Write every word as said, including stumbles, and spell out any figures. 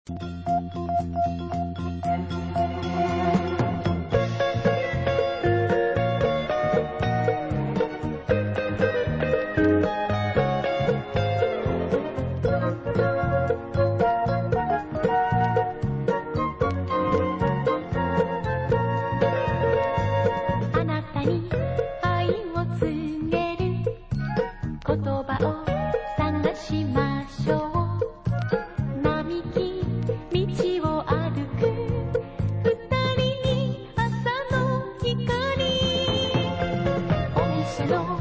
あなたに愛を告げる言葉を探しましょう。並木道を歩く二人に朝の光、お店の